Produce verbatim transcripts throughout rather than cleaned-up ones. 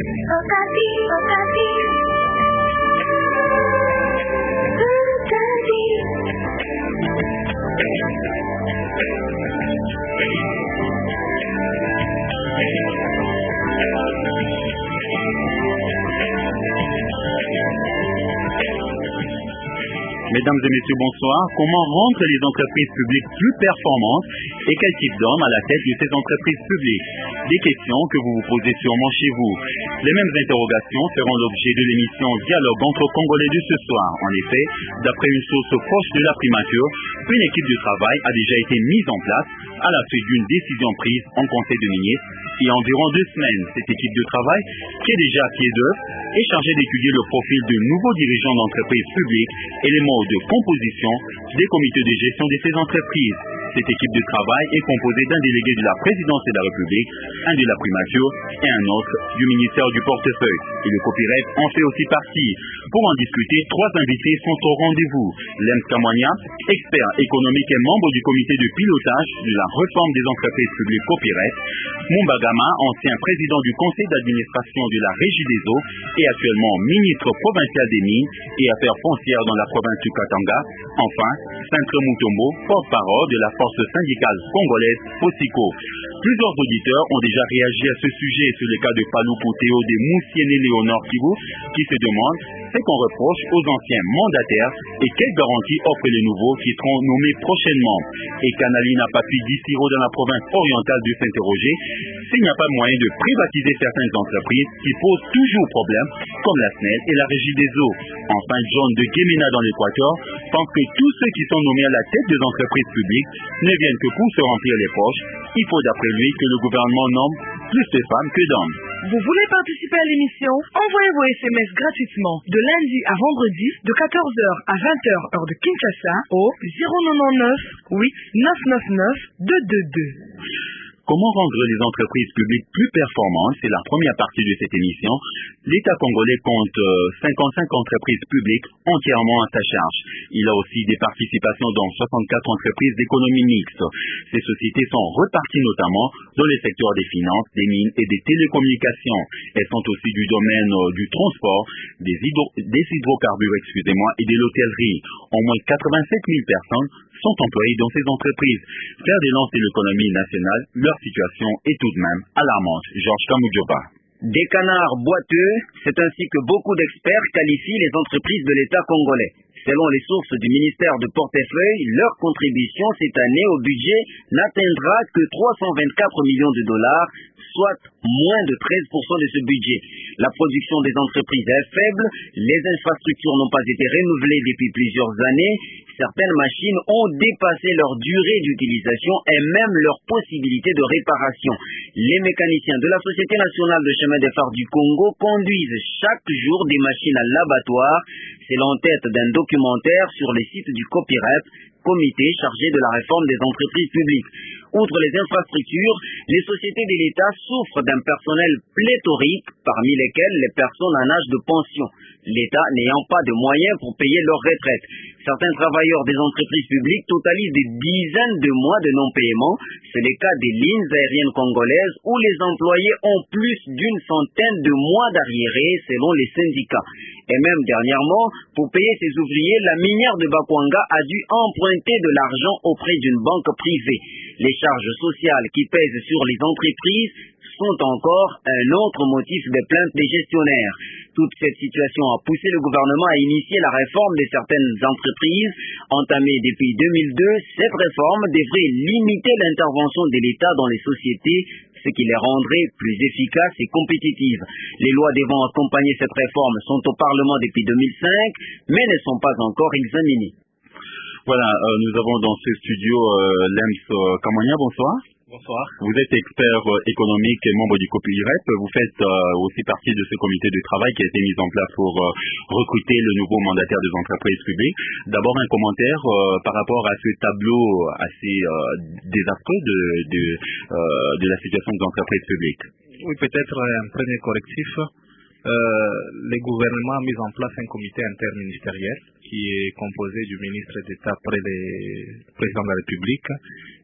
Okapi, Okapi. Okapi. Mesdames et messieurs, bonsoir. Comment rendre les entreprises publiques plus performantes et quel type d'homme à la tête de ces entreprises publiques? Des questions que vous vous posez sûrement chez vous. Les mêmes interrogations seront l'objet de l'émission Dialogue entre Congolais de ce soir. En effet, d'après une source proche de la primature, une équipe de travail a déjà été mise en place à la suite d'une décision prise en Conseil de ministres il y a environ deux semaines. Cette équipe de travail, qui est déjà à pied d'œuvre, est chargée d'étudier le profil de nouveaux dirigeants d'entreprises publiques et les modes de composition des comités de gestion de ces entreprises. Cette équipe de travail est composée d'un délégué de la présidence de la République, un de la primature et un autre du ministère du portefeuille. Et le copyright en fait aussi partie. Pour en discuter, trois invités sont au rendez-vous. Lems Kamwania, expert économique et membre du comité de pilotage de la réforme des entreprises publiques copyright. Mumba Gama, ancien président du conseil d'administration de la Régie des eaux et actuellement ministre provincial des mines et affaires foncières dans la province du Katanga. Enfin, Centre Mutombo, porte-parole de la force syndicale congolaise FOSICO. Plusieurs auditeurs ont déjà réagi à ce sujet sur le cas de Palou Poutéo de Moussiene Léonard Kibou qui se demande ce qu'on reproche aux anciens mandataires et quelles garanties offrent les nouveaux qui seront nommés prochainement. Et Canalina Papi Dissiro dans la province orientale de s'interroger s'il n'y a pas moyen de privatiser certaines entreprises qui posent toujours problème comme la S N E L et la Régie des eaux. Enfin, John de Guémena dans l'Équateur pense que tous ceux qui sont nommés à la tête des entreprises publiques ne viennent que pour se remplir les poches. Il faut d'après lui que le gouvernement nomme plus de femmes que d'hommes. Vous voulez participer à l'émission? Envoyez vos S M S gratuitement de lundi à vendredi de quatorze heures à vingt heures heure de Kinshasa au zéro neuf huit neuf neuf neuf deux deux deux. Comment rendre les entreprises publiques plus performantes? C'est la première partie de cette émission. L'État congolais compte cinquante-cinq entreprises publiques entièrement à sa charge. Il a aussi des participations dans soixante-quatre entreprises d'économie mixte. Ces sociétés sont reparties notamment dans les secteurs des finances, des mines et des télécommunications. Elles sont aussi du domaine du transport, des, hydro- des hydrocarbures, excusez-moi, et de l'hôtellerie. Au moins quatre-vingt-sept mille personnes sont employés dans ces entreprises. Faire des lances de l'économie nationale, leur situation est tout de même alarmante. Georges Kamudjoba. Des canards boiteux, c'est ainsi que beaucoup d'experts qualifient les entreprises de l'État congolais. Selon les sources du ministère de portefeuille, leur contribution cette année au budget n'atteindra que trois cent vingt-quatre millions de dollars, soit moins de treize pour cent de ce budget. La production des entreprises est faible, les infrastructures n'ont pas été renouvelées depuis plusieurs années, certaines machines ont dépassé leur durée d'utilisation et même leur possibilité de réparation. Les mécaniciens de la Société nationale de chemin de fer du Congo conduisent chaque jour des machines à l'abattoir. C'est l'entête d'un documentaire sur les sites du Copyright, comité chargé de la réforme des entreprises publiques. Outre les infrastructures, les sociétés de l'État souffrent d'un personnel pléthorique, parmi lesquels les personnes en âge de pension, l'État n'ayant pas de moyens pour payer leur retraite. Certains travailleurs des entreprises publiques totalisent des dizaines de mois de non-paiement. C'est le cas des lignes aériennes congolaises où les employés ont plus d'une centaine de mois d'arriérés selon les syndicats. Et même dernièrement, pour payer ses ouvriers, la minière de Bakwanga a dû emprunter de l'argent auprès d'une banque privée. Les charges sociales qui pèsent sur les entreprises sont encore un autre motif de plainte des gestionnaires. Toute cette situation a poussé le gouvernement à initier la réforme de certaines entreprises. Entamée depuis deux mille deux, cette réforme devrait limiter l'intervention de l'État dans les sociétés, ce qui les rendrait plus efficaces et compétitives. Les lois devant accompagner cette réforme sont au Parlement depuis deux mille cinq, mais ne sont pas encore examinées. Voilà, euh, nous avons dans ce studio euh, Lems Kamwania, bonsoir. Bonsoir. Vous êtes expert euh, économique et membre du Copyright. Vous faites euh, aussi partie de ce comité de travail qui a été mis en place pour euh, recruter le nouveau mandataire des entreprises publiques. D'abord, un commentaire euh, par rapport à ce tableau assez euh, désastreux de, de, euh, de la situation des entreprises publiques. Oui, peut-être un premier correctif. Euh, le gouvernement a mis en place un comité interministériel qui est composé du ministre d'État près le président de la République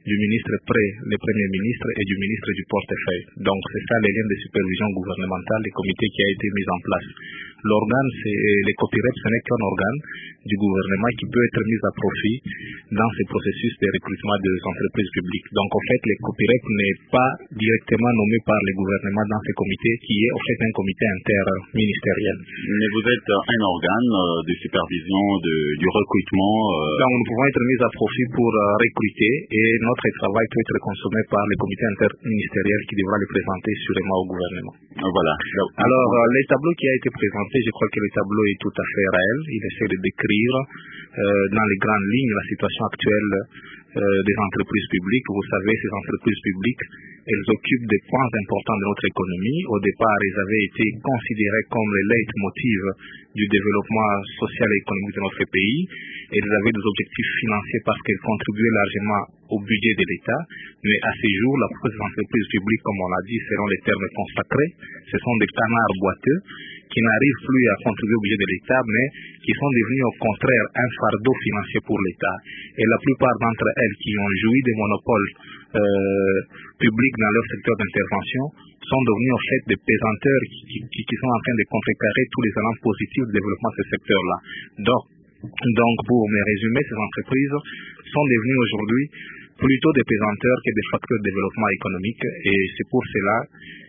du ministre près, le Premier ministre et du ministre du portefeuille. Donc c'est ça les liens de supervision gouvernementale, les comités qui a été mis en place. L'organe, c'est les copyreps, ce n'est qu'un organe du gouvernement qui peut être mis à profit dans ce processus de recrutement des entreprises publiques. Donc en fait, les copyreps n'est pas directement nommé par le gouvernement dans ce comité, qui est en fait un comité interministériel. Mais vous êtes un organe de supervision de, du recrutement. Euh... Donc nous pouvons être mis à profit pour euh, recruter, et notre travail peut être consommé par le comité interministériel qui devra le présenter sûrement au gouvernement. Voilà. Alors euh, le tableau qui a été présenté, je crois que le tableau est tout à fait réel. Il essaie de décrire euh, dans les grandes lignes la situation actuelle euh, des entreprises publiques. Vous savez, ces entreprises publiques, elles occupent des points importants de notre économie. Au départ, elles avaient été considérées comme le leitmotiv du développement social et économique de notre pays. Elles avaient des objectifs financiers parce qu'elles contribuaient largement au budget de l'État. Mais à ce jour, la plupart des entreprises publiques, comme on l'a dit, selon les termes consacrés, ce sont des canards boiteux qui n'arrivent plus à contribuer au budget de l'État, mais qui sont devenus au contraire un fardeau financier pour l'État. Et la plupart d'entre elles qui ont joui des monopoles euh, publics dans leur secteur d'intervention sont devenus en fait des pesanteurs qui, qui, qui sont en train de contrecarrer tous les éléments positifs du développement de ce secteur-là. Donc, donc, pour me résumer, ces entreprises sont devenues aujourd'hui plutôt des pesanteurs que des facteurs de développement économique, et c'est pour cela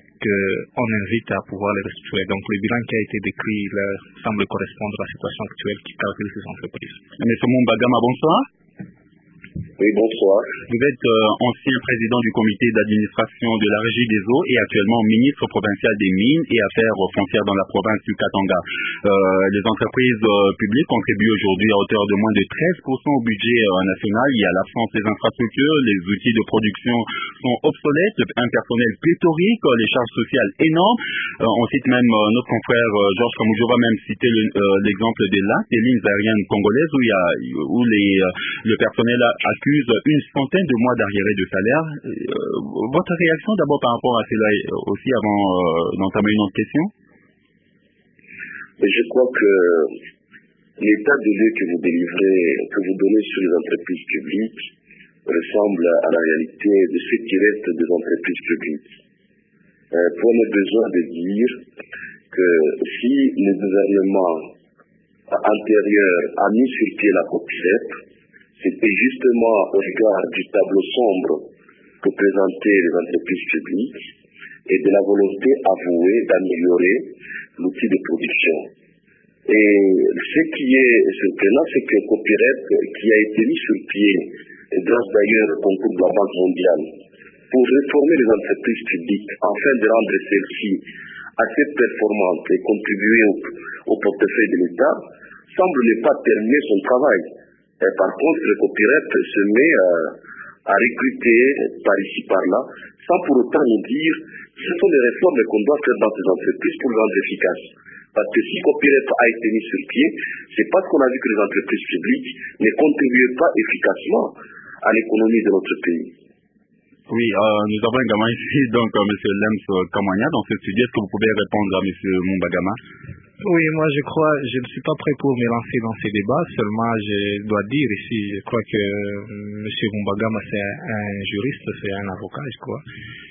qu'on invite à pouvoir les restituer. Donc le bilan qui a été décrit là, semble correspondre à la situation actuelle qui caractérise ces entreprises. Monsieur Mumbagama, bonsoir. Oui, bonsoir. Vous êtes euh, ancien président du comité d'administration de la Régie des eaux et actuellement ministre provincial des mines et affaires foncières dans la province du Katanga. Euh, les entreprises euh, publiques contribuent aujourd'hui à hauteur de moins de treize pour cent au budget euh, national. Il y a l'absence des infrastructures, les outils de production sont obsolètes, un personnel pléthorique, les charges sociales énormes. Euh, on cite même euh, notre confrère euh, Georges Kamoudjo va même citer le, euh, l'exemple des lacs, des lignes aériennes congolaises où, il y a, où les, euh, le personnel accuse une centaine de mois d'arriérés de salaire. Euh, votre réaction d'abord par rapport à cela aussi avant euh, d'entamer une autre question? Je crois que l'état de lieu que vous délivrez, que vous donnez sur les entreprises publiques ressemble à la réalité de ce qui reste des entreprises publiques. Euh, prenez besoin de dire que si le gouvernement antérieur a mis sur pied la COPIREP, c'était justement au regard du tableau sombre que présentaient les entreprises publiques et de la volonté avouée d'améliorer l'outil de production. Et ce qui est surprenant, c'est que COPIREP, qui a été mis sur pied, grâce d'ailleurs au concours de la Banque mondiale, pour réformer les entreprises publiques afin de rendre celles-ci assez performantes et contribuer au, au portefeuille de l'État, semble ne pas terminer son travail. Et par contre, le COPIREP se met à, à recruter par ici, par là, sans pour autant nous dire ce sont les réformes qu'on doit faire dans ces entreprises pour les rendre efficaces. Parce que si COPIREP a été mis sur pied, c'est parce qu'on a vu que les entreprises publiques ne contribuaient pas efficacement à l'économie de notre pays. Oui, euh, nous avons également ici donc euh, M. Lems Kamanya dans ce studio. Est-ce que vous pouvez répondre à M. Mumbagama? Oui, moi je crois, je ne suis pas prêt pour me lancer dans ces débats, seulement je dois dire ici, je crois que M. Mumbagama c'est un, un juriste, c'est un avocat, je crois.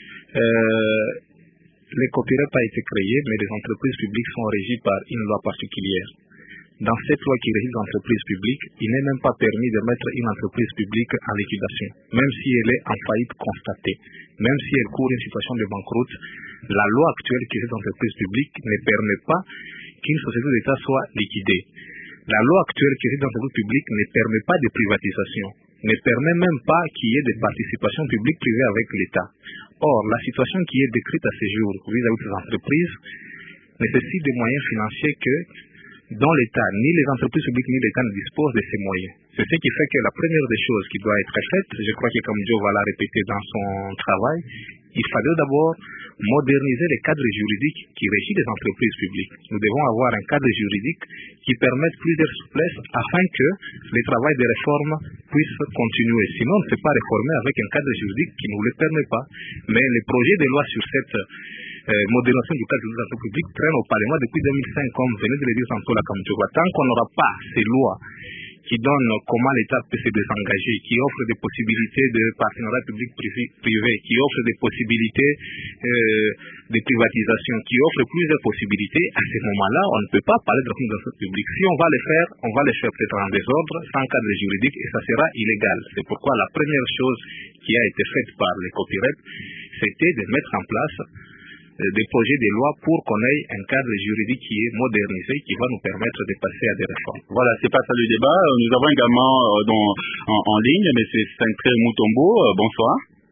Euh, les COPIREP a été créé, mais les entreprises publiques sont régies par une loi particulière. Dans cette loi qui régit les entreprises publiques, il n'est même pas permis de mettre une entreprise publique en liquidation, même si elle est en faillite constatée, même si elle court une situation de banqueroute. La loi actuelle qui régit les entreprises publiques ne permet pas qu'une société d'État soit liquidée. La loi actuelle qui régit les entreprises publiques ne permet pas de privatisation, ne permet même pas qu'il y ait des participations publiques privées avec l'État. Or, la situation qui est décrite à ce jour vis-à-vis de ces entreprises nécessite des moyens financiers que dont l'État, ni les entreprises publiques, ni l'État ne disposent de ces moyens. C'est ce qui fait que la première des choses qui doit être faite, je crois que comme Joe va la répéter dans son travail, il fallait d'abord moderniser les cadres juridiques qui régissent les entreprises publiques. Nous devons avoir un cadre juridique qui permette plus de souplesse afin que le travail de réforme puisse continuer. Sinon, on ne peut pas réformer avec un cadre juridique qui ne nous le permet pas. Mais les projets de loi sur cette Euh, modération du cadre des entreprises publiques traîne au Parlement depuis deux mille cinq, comme venez de le dire tantôt la Kamchogwa. Tant qu'on n'aura pas ces lois qui donne comment l'État peut se désengager, qui offre des possibilités de partenariat public-privé, qui offre des possibilités euh, de privatisation, qui offre plusieurs possibilités, à ce moment-là, on ne peut pas parler de l'organisation publique. Si on va le faire, on va le faire peut-être en désordre, sans cadre juridique, et ça sera illégal. C'est pourquoi la première chose qui a été faite par les copyrights, c'était de mettre en place des projets de loi pour qu'on ait un cadre juridique qui est modernisé, qui va nous permettre de passer à des réformes. Voilà, c'est pas ça le débat. Nous avons également euh, dans, en, en ligne M. Saintré Moutombo. Euh, bonsoir.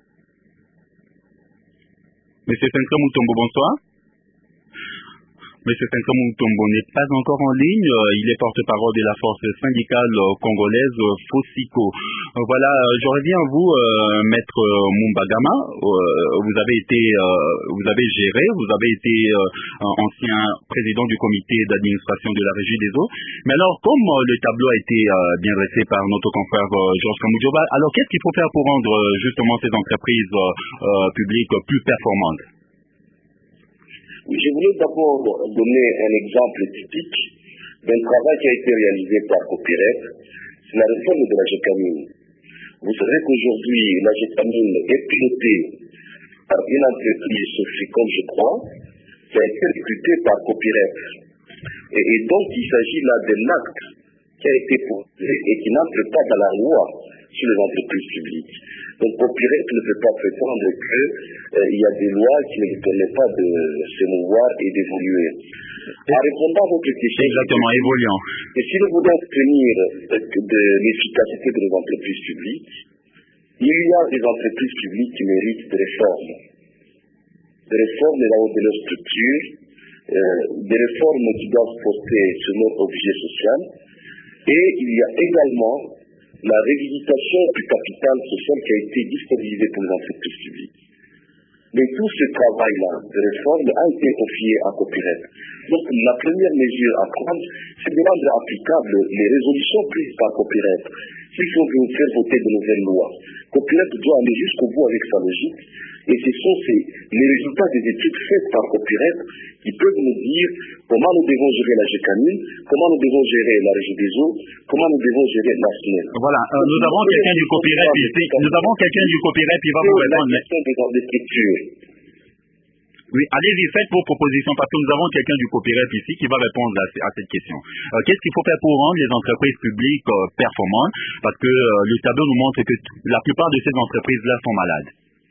M. Saintré Moutombo, bonsoir. M. Saintré Moutombo n'est pas encore en ligne. Euh, il est porte-parole de la force syndicale euh, congolaise euh, FOSICO. Euh, voilà, euh, je reviens à vous, euh, Maître Mumbagama. Euh, vous avez été, euh, vous avez géré, vous avez été euh, ancien président du comité d'administration de la Régie des eaux. Mais alors, comme euh, le tableau a été euh, bien dressé par notre confrère euh, Georges Kamoudjoba, alors qu'est-ce qu'il faut faire pour rendre euh, justement ces entreprises euh, euh, publiques plus performantes? Je voulais d'abord donner un exemple typique d'un travail qui a été réalisé par Copyright. C'est la réforme de la Gécamine. Vous savez qu'aujourd'hui, la Gécamine est pilotée par une entreprise, Soficom, je crois, qui a été recrutée par Copyright. Et, et donc, il s'agit là d'un acte qui a été posé et qui n'entre pas dans la loi sur les entreprises publiques. Donc, Copyright ne peut pas prétendre qu'il euh, y a des lois qui ne lui permettent pas de se mouvoir et d'évoluer. En répondant à votre question, exactement, évoluant. Et si nous voulons obtenir de l'efficacité de nos entreprises publiques, il y a des entreprises publiques qui méritent des réformes. Des réformes de leur structure, euh, des réformes qui doivent porter sur notre objet social. Et il y a également la réhabilitation du capital social qui a été disponibilisé pour les entreprises publiques. Mais tout ce travail-là de réforme a été confié à Copyright. Donc la première mesure à prendre, c'est de rendre applicables les résolutions prises par Copyright. S'il faut faire voter de nouvelles lois, Copyright doit aller jusqu'au bout avec sa logique. Et ce sont ces, les résultats des études faites par Copyright qui peuvent nous dire comment nous devons gérer la Gécamine, comment nous devons gérer la Régie des eaux, comment nous devons gérer la S N E L. Voilà, euh, nous avons quelqu'un du Copyright ici. Nous avons quelqu'un du Copyright qui va vous répondre. La question des structures. Oui, allez-y, faites vos propositions parce que nous avons quelqu'un du Copyright ici qui va répondre à, à cette question. Euh, Qu'est-ce qu'il faut faire pour rendre les entreprises publiques euh, performantes? Parce que euh, le tableau nous montre que la plupart de ces entreprises-là sont malades.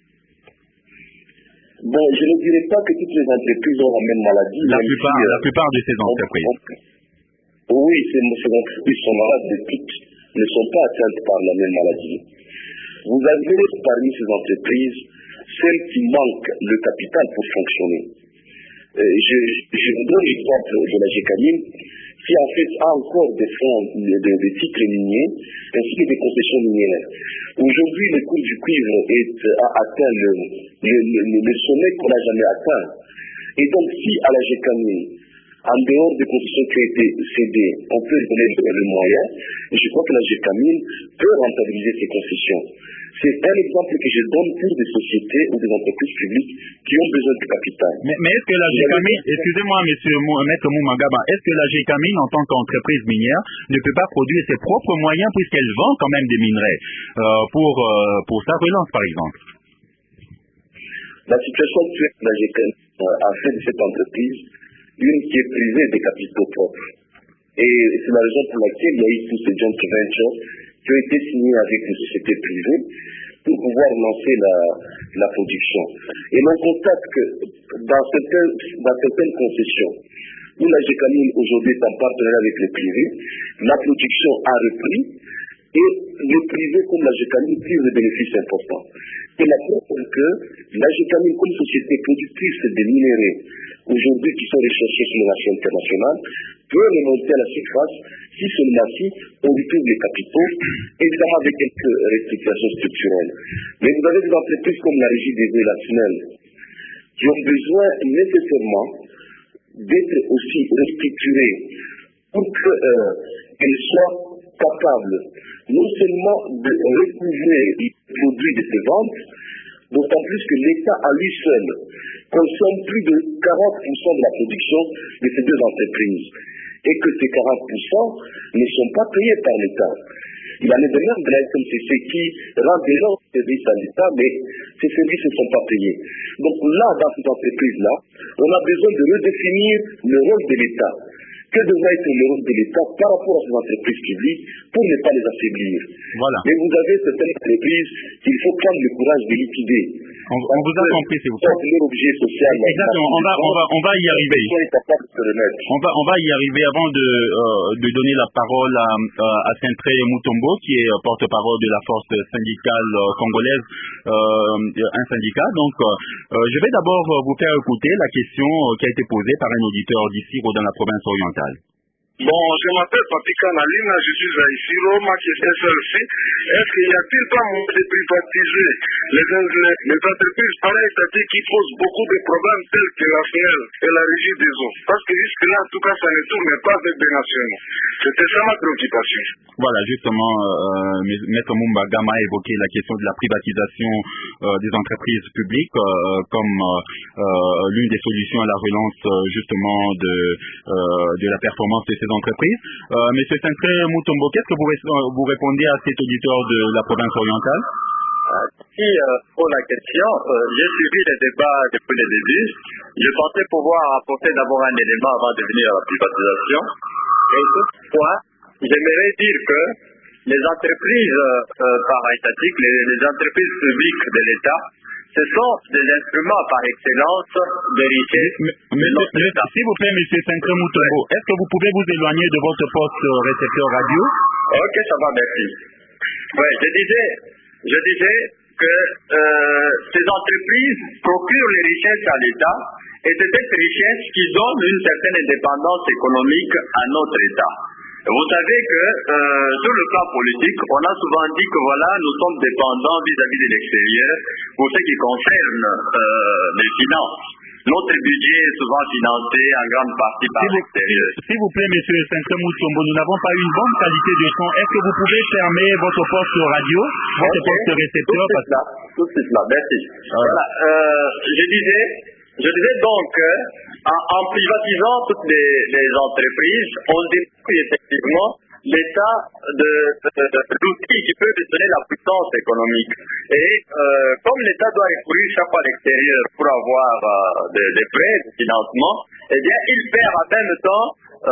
Bon, je ne dirais pas que toutes les entreprises ont la même maladie. La plupart, si, euh, la plupart de ces entreprises. On, on, oui, ces, ces entreprises sont malades, mais toutes ne sont pas atteintes par la même maladie. Vous avez parmi ces entreprises celles qui manquent le capital pour fonctionner. Euh, je, je vous donne l'exemple de la Gécamine, qui en fait a encore des fonds, des de titres miniers, ainsi que des concessions minières. Aujourd'hui, le cours du cuivre est, a atteint le, le, le, le sommet qu'on n'a jamais atteint. Et donc, si à la Gécamine, en dehors des concessions qui ont été cédées, on peut donner le moyen, et je crois que la Gécamine peut rentabiliser ces concessions. C'est un exemple que je donne pour des sociétés ou des entreprises publiques qui ont besoin de capital. Mais, mais est-ce que la Gécamine, excusez-moi, monsieur Maître Moumagaba, est-ce que la Gécamine, en tant qu'entreprise minière, ne peut pas produire ses propres moyens puisqu'elle vend quand même des minerais euh, pour, euh, pour sa relance, par exemple? La situation actuelle de la Gécamine a fait de cette entreprise une qui est privée des capitaux propres. Et c'est la raison pour laquelle il y a eu tous ces joint ventures qui ont été signés avec les sociétés privées pour pouvoir lancer la, la production. Et l'on constate que dans certaines, dans certaines concessions, où la Gécamine aujourd'hui est en partenariat avec les privés, la production a repris et les privés comme la Gécamine tirent des bénéfices importants. Et la preuve que la Gécamine comme société productrice des minéraux aujourd'hui qui sont recherchés sur le marché international peut remonter à la surface si seulement-ci on lui trouve les capitaux, évidemment avec quelques restrictions structurelles. Mais vous avez des entreprises comme la Régie des eaux et la S N E L qui ont besoin nécessairement d'être aussi restructurées pour qu'elles euh, soient capables non seulement de recouvrer les produits de ces ventes, d'autant plus que l'État à lui seul consomme plus de quarante pour cent de la production de ces deux entreprises. et que ces quarante pour cent ne sont pas payés par l'État. Il en est de même de la S N C C qui rend des gens services à l'État, mais ces services ne sont pas payés. Donc là, dans cette entreprise-là, on a besoin de redéfinir le rôle de l'État. Que devrait être le rôle de l'État par rapport à ces entreprises publiques pour ne pas les affaiblir. Voilà. Mais vous avez certaines entreprises qu'il faut prendre le courage de liquider. On, on vous a compris, s'il vous plaît. Leur objet social. Exactement, on va, on va, on va y arriver. On va, on va y arriver avant de, euh, de donner la parole à, à Centré Mutombo, qui est porte-parole de la force syndicale congolaise, euh, un syndicat. Donc, euh, je vais d'abord vous faire écouter la question qui a été posée par un auditeur d'ici dans la province orientale. Bon, je m'appelle Papika Nalina, je suis à ici, Roma, qui est S L C. Est-ce qu'il y a-t-il pas moyen de privatiser les, les, les entreprises pareilles, c'est-à-dire qui posent beaucoup de problèmes tels que la F N E L et la régie des eaux? Parce que jusque-là, en tout cas, ça ne tourne pas avec des nationaux. C'était ça ma préoccupation. Voilà, justement, euh, Maître Mumba Gama a évoqué la question de la privatisation euh, des entreprises publiques euh, comme euh, l'une des solutions à la relance euh, justement de, euh, de la performance de ces entreprises. Euh, Monsieur Centré Mutombo, qu'est-ce que vous, vous répondez à cet auditeur de la province orientale? Merci euh, pour la question. Euh, j'ai suivi les débats depuis le début. Je pensais pouvoir apporter d'abord un élément avant de venir à la privatisation. Et toutefois, j'aimerais dire que les entreprises euh, para-étatiques, les, les entreprises publiques de l'État, ce sont des instruments par excellence de richesse. Mais, mais, mais, s'il vous plaît, M. Centré Mutombo, ouais. Est-ce que vous pouvez vous éloigner de votre poste récepteur radio? Ok, ça va, merci. Oui, je disais, je disais que euh, ces entreprises procurent les richesses à l'État et c'est cette richesse qui donne une certaine indépendance économique à notre État. Vous savez que euh, sur le plan politique, on a souvent dit que voilà, nous sommes dépendants vis-à-vis de l'extérieur pour ce qui concerne euh, les finances. Notre budget est souvent financé en grande partie par l'extérieur. S'il vous plaît, Monsieur Centré Mutombo, nous n'avons pas une bonne qualité de son. Est-ce que vous pouvez fermer votre poste radio, votre okay. poste récepteur? Tout de suite là, tout de suite là, merci. Ah. Voilà, euh, je disais, je disais donc que en, en privatisant toutes les, les entreprises, on détruit effectivement l'état de, de, de, de l'outil qui peut donner la puissance économique. Et euh, comme l'État doit recourir chaque fois à l'extérieur pour avoir euh, des, des prêts, des financements, eh bien, il perd en même temps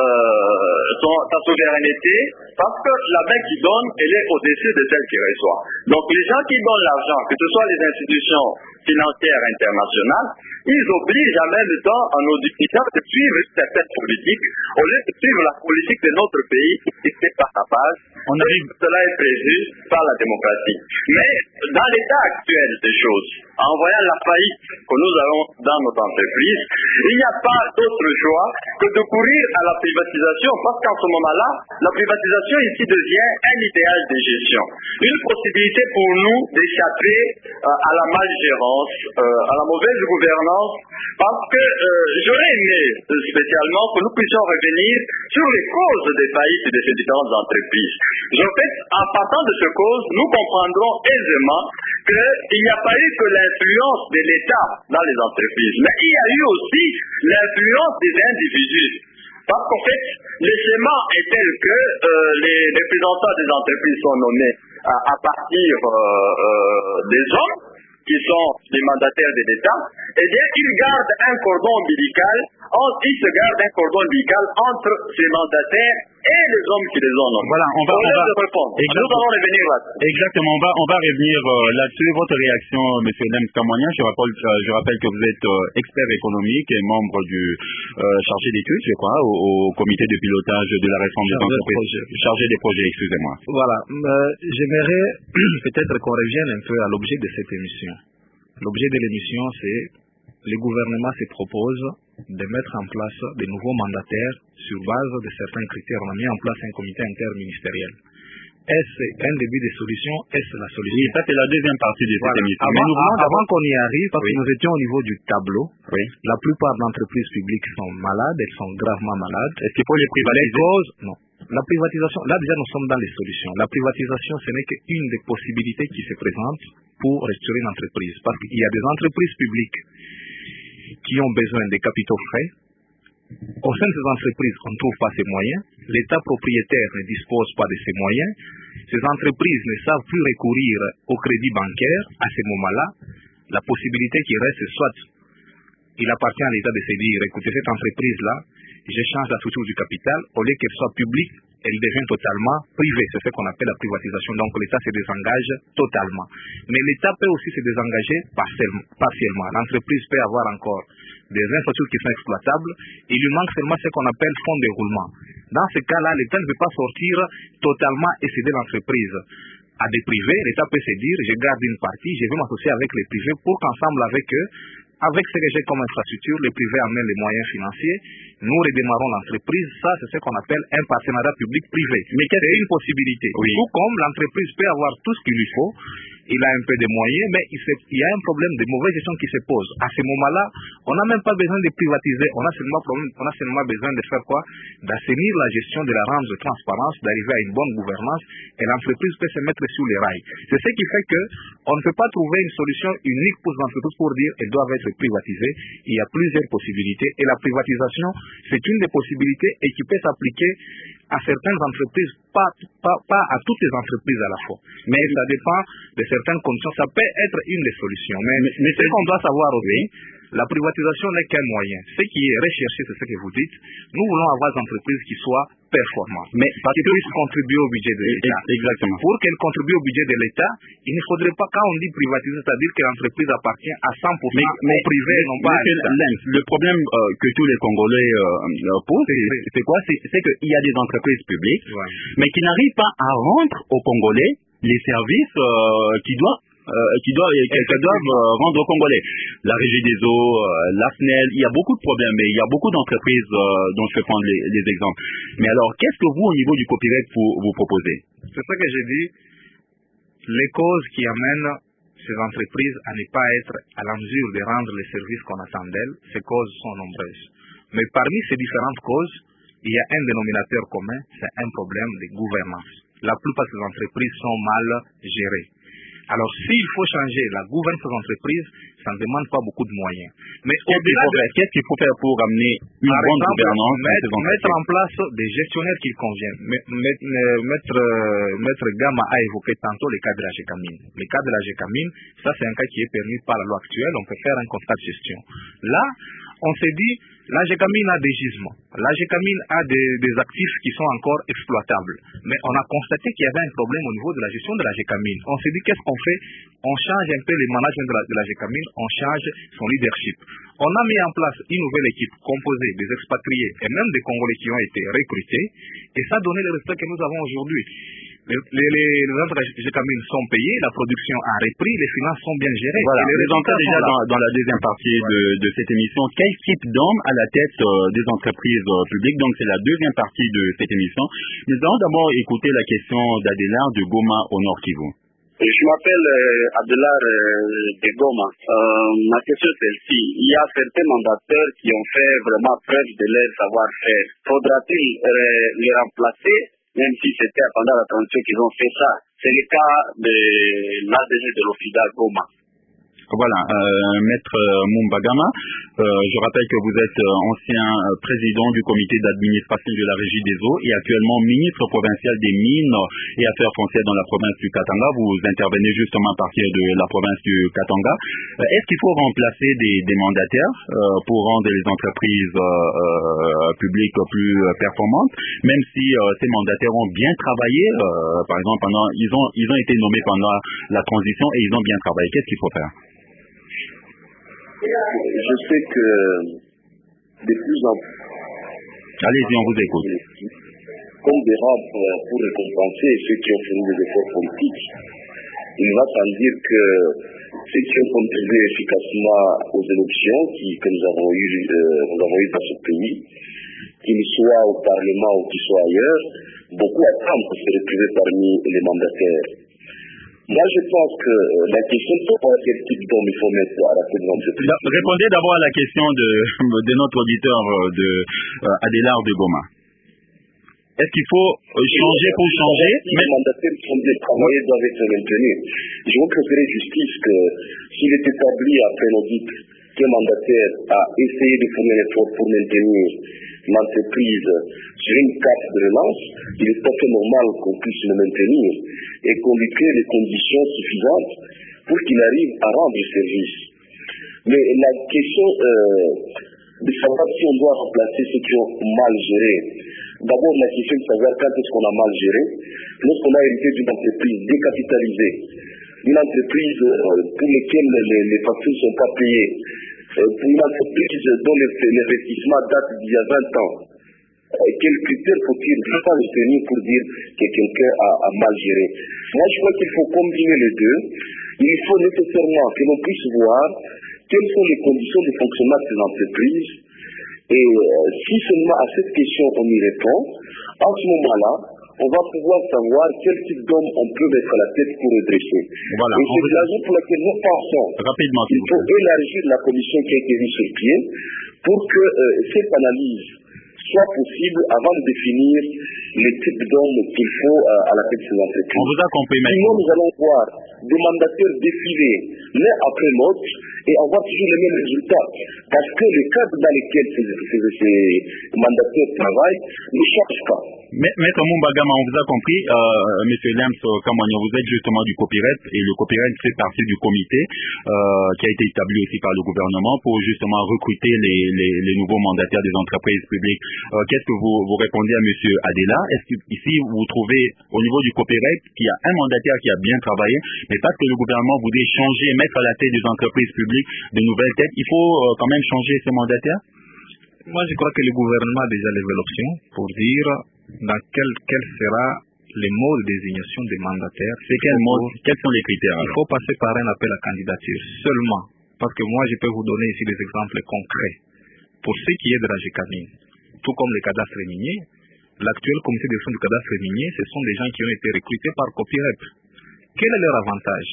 euh, son, sa souveraineté parce que la main qui donne, elle est au-dessus de celle qui reçoit. Donc, les gens qui donnent l'argent, que ce soit les institutions financières internationales, ils obligent en même temps à nos dirigeants de suivre certaines politiques au lieu de suivre la politique de notre pays dictée par la base. On arrive, cela est prévu par la démocratie. Mais dans l'état actuel des choses, en voyant la faillite que nous avons dans notre entreprise, il n'y a pas d'autre choix que de courir à la privatisation parce qu'en ce moment-là, la privatisation ici devient un idéal de gestion. Une possibilité pour nous d'échapper euh, à la malgérance, euh, à la mauvaise gouvernance, parce que euh, j'aurais aimé euh, spécialement que nous puissions revenir sur les causes des faillites de ces différentes entreprises. En fait, en partant de ces causes, nous comprendrons aisément qu'il n'y a pas eu que l'influence de l'État dans les entreprises, mais il y a eu aussi l'influence des individus. Parce qu'en fait, le schéma est tel que euh, les représentants des entreprises sont nommés à, à partir euh, euh, des hommes qui sont les mandataires de l'État, eh bien, ils gardent un cordon ombilical, ils se gardent un cordon ombilical entre ces mandataires et les hommes qui les ont nommés. Voilà, on va, on va de répondre. Nous allons revenir là-dessus. Exactement, on va, on va revenir euh, là-dessus. Votre réaction, M. Lems Kamonia, je rappelle, euh, je rappelle que vous êtes euh, expert économique et membre du euh, chargé d'études, je crois, au, au comité de pilotage de la réforme des entreprises. Chargé des projets, excusez-moi. Voilà, euh, j'aimerais peut-être qu'on revienne un peu à l'objet de cette émission. L'objet de l'émission, c'est le gouvernement se propose de mettre en place de nouveaux mandataires sur base de certains critères. On a mis en place un comité interministériel. Est-ce un début de solution? Est-ce la solution? Oui, ça c'est la deuxième partie de cette voilà. émission. Avant, avant, avant qu'on y arrive, parce oui. que nous étions au niveau du tableau, oui. la plupart d'entreprises publiques sont malades, elles sont gravement malades. Est-ce qu'il faut les privatiser? Les causes, non. La privatisation, là déjà nous sommes dans les solutions. La privatisation, ce n'est qu'une des possibilités qui se présentent pour restaurer une entreprise. Parce qu'il y a des entreprises publiques qui ont besoin de capitaux frais, Au sein de ces entreprises, on ne trouve pas ces moyens. L'État propriétaire ne dispose pas de ces moyens. Ces entreprises ne savent plus recourir au crédit bancaire. À ce moment-là, la possibilité qui reste, soit il appartient à l'État de se dire, écoutez, cette entreprise-là, j'échange la structure du capital, au lieu qu'elle soit publique, elle devient totalement privée. C'est ce qu'on appelle la privatisation. Donc l'État se désengage totalement. Mais l'État peut aussi se désengager partiellement. L'entreprise peut avoir encore des infrastructures qui sont exploitables. Il lui manque seulement ce qu'on appelle fonds de roulement. Dans ce cas-là, l'État ne peut pas sortir totalement et céder l'entreprise à des privés. L'État peut se dire, je garde une partie, je vais m'associer avec les privés pour qu'ensemble avec eux, avec ce que j'ai comme infrastructure, les privés amènent les moyens financiers, nous redémarrons l'entreprise. Ça, c'est ce qu'on appelle un partenariat public-privé. Mais c'est une possibilité. Oui. Tout comme l'entreprise peut avoir tout ce qu'il lui faut, il a un peu de moyens, mais il, se, il y a un problème de mauvaise gestion qui se pose. À ce moment-là, on n'a même pas besoin de privatiser, on a seulement, on a seulement besoin de faire quoi? D'assainir la gestion, de la rendre de transparence, d'arriver à une bonne gouvernance, et l'entreprise peut se mettre sur les rails. C'est ce qui fait que on ne peut pas trouver une solution unique pour les entreprises pour dire qu'elles doivent être privatisées. Il y a plusieurs possibilités, et la privatisation, c'est une des possibilités et qui peut s'appliquer à certaines entreprises, pas, pas, pas à toutes les entreprises à la fois. Mais ça dépend de certaines conditions. Ça peut être une des solutions. Mais, mais, mais ce qu'on doit savoir aussi, la privatisation n'est qu'un moyen. Ce qui est recherché, c'est ce que vous dites. Nous voulons avoir des entreprises qui soient performantes, mais qui puissent contribuer au budget de l'État. Exactement. Pour qu'elles contribuent au budget de l'État, il ne faudrait pas, quand on dit privatiser, c'est-à-dire que l'entreprise appartient à cent pour cent mais, mais, au privé, non pas à l'État. Le problème euh, que tous les Congolais euh, posent, c'est quoi? C'est qu'il y a des entreprises publiques, ouais, mais qui n'arrivent pas à rendre aux Congolais les services euh, qui doivent Euh, qui doivent, qu'elles doivent euh, rendre aux Congolais. La Régie des eaux, euh, l'A S N E L, il y a beaucoup de problèmes, mais il y a beaucoup d'entreprises euh, dont je peux prendre les, les exemples. Mais alors, qu'est-ce que vous, au niveau du copyright, vous, vous proposez? C'est ça que j'ai dit. Les causes qui amènent ces entreprises à ne pas être à la mesure de rendre les services qu'on attend d'elles, ces causes sont nombreuses. Mais parmi ces différentes causes, il y a un dénominateur commun, c'est un problème de gouvernance. La plupart des entreprises sont mal gérées. Alors, s'il faut changer la gouvernance des entreprises, ça ne demande pas beaucoup de moyens. Mais au-delà de... Qu'est-ce qu'il faut faire pour amener une Par bonne exemple, gouvernance mettre, mettre en place des gestionnaires qui conviennent. Maître, maître, maître Gama a évoqué tantôt le cas de la GECAMINE. Le cas de la GECAMINE, ça c'est un cas qui est permis par la loi actuelle. On peut faire un constat de gestion. Là, on s'est dit, la GECAMINE a des gisements. La GECAMINE a des, des actifs qui sont encore exploitables. Mais on a constaté qu'il y avait un problème au niveau de la gestion de la GECAMINE. On s'est dit, qu'est-ce qu'on fait? On change un peu le management de la, de la GECAMINE, on change son leadership. On a mis en place une nouvelle équipe composée des expatriés et même des Congolais qui ont été recrutés. Et ça a donné le résultat que nous avons aujourd'hui. Les, les, les entreprises de GECAMINE sont payées, la production a repris, les finances sont bien gérées. Voilà, les nous entrons déjà dans, dans la deuxième partie ouais. de, de cette émission. Quel type d'homme à la tête euh, des entreprises euh, publiques? Donc c'est la deuxième partie de cette émission. Nous allons d'abord écouter la question d'Adélar de Goma au Nord Kivu. Je m'appelle euh, Adélar euh, de Goma. Euh, ma question est celle-ci. Il y a certains mandataires qui ont fait vraiment preuve de leur savoir-faire. Faudra-t-il euh, les remplacer, même si c'était pendant la transition qu'ils ont fait ça? C'est le cas de l'A D G de l'Ofida Goma. Voilà, euh, Maître Mumbagama, euh, je rappelle que vous êtes ancien président du comité d'administration de la Régie des eaux et actuellement ministre provincial des mines et affaires foncières dans la province du Katanga. Vous intervenez justement à partir de la province du Katanga. Euh, est-ce qu'il faut remplacer des, des mandataires euh, pour rendre les entreprises euh, euh, publiques plus performantes, même si euh, ces mandataires ont bien travaillé, euh, par exemple, pendant, ils ont, ils ont été nommés pendant la transition et ils ont bien travaillé. Qu'est-ce qu'il faut faire? Je sais que de plus en plus... Allez-y, on vous écoute. Comme des rampes pour récompenser ceux qui ont fait des efforts politiques, il va sans dire que ceux qui ont contribué efficacement aux élections qui, que nous avons eues euh, nous avons eu dans ce pays, qu'ils soient au Parlement ou qu'ils soient ailleurs, beaucoup attendent pour se retrouver parmi les mandataires. Moi, je pense que la question de savoir quel type d'homme il faut mettre à la tête de l'entreprise. Répondez d'abord à la question de, de notre auditeur de euh, Adélar de Goma. Est-ce qu'il faut changer pour changer? Mais les mandataires qui sont bien travaillés doivent être maintenus. Je veux que c'est justice que s'il est établi après l'audit qu'un mandataire a essayé de faire un effort pour maintenir l'entreprise sur une carte de relance, il est tout à fait normal qu'on puisse le maintenir et qu'on lui crée les conditions suffisantes pour qu'il arrive à rendre service. Mais la question euh, de savoir si on doit remplacer ceux qui ont mal géré, d'abord la question de savoir quand est-ce qu'on a mal géré, lorsqu'on a hérité d'une entreprise décapitalisée, une entreprise euh, pour laquelle les, les factures ne sont pas payées, euh, pour une entreprise dont l'investissement date d'il y a vingt ans, euh, quels critères faut-il pas retenir pour dire que quelqu'un a, a mal géré? Moi je crois qu'il faut combiner les deux. Il faut nécessairement que l'on puisse voir quelles sont les conditions de fonctionnement de ces entreprises et euh, si seulement à cette question on y répond, en ce moment-là, on va pouvoir savoir quel type d'homme on peut mettre à la tête pour redresser. Voilà, et c'est la raison pour laquelle nous pensons rapidement qu'il faut élargir la commission qui a été mise sur pied pour que euh, cette analyse soit possible avant de définir les types d'hommes qu'il faut euh, à la tête de ces entreprises. On vous a compris, mais... Sinon, nous allons voir des mandataires défiler l'un après l'autre et avoir toujours les mêmes résultats. Parce que le cadre dans lequel ces, ces, ces mandataires travaillent ne change pas. Maître Mumbagama, on vous a compris, euh, Monsieur Lems Kamwanya, vous êtes justement du copyright et le copyright fait partie du comité euh, qui a été établi aussi par le gouvernement pour justement recruter les, les, les nouveaux mandataires des entreprises publiques. Euh, Qu'est-ce que vous, vous répondez à Monsieur Adela? Est-ce que ici vous trouvez au niveau du copyright qu'il y a un mandataire qui a bien travaillé, mais parce que le gouvernement voulait changer, mettre à la tête des entreprises publiques de nouvelles têtes, il faut euh, quand même changer ces mandataires? Moi je crois que le gouvernement a déjà levé l'option pour dire dans quel, quel sera les modes de désignation des mandataires. C'est quel mode, quels sont les critères? Il faut passer par un appel à candidature seulement. Parce que moi, je peux vous donner ici des exemples concrets. Pour ce qui est de la GECAMINE, tout comme le cadastre minier, l'actuel comité de gestion du cadastre minier, ce sont des gens qui ont été recrutés par Copyrep. Quel est leur avantage?